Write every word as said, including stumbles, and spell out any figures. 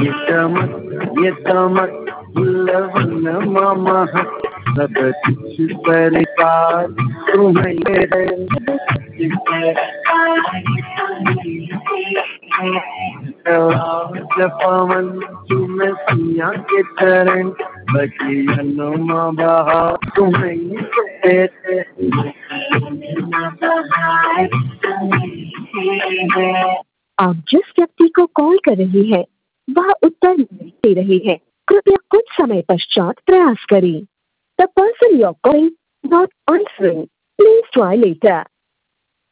यतमत यतमत लवन मामा सब कुछ सरकार तुम्हें है। पवन तुम्हें सिया के चरण बची हनुमा बहा तुम्हें देते। आप जिस व्यक्ति को कॉल कर रही है वह उत्तर नहीं दे रही है, कृपया कुछ समय पश्चात प्रयास करें। The person you're calling not answering. Please try later.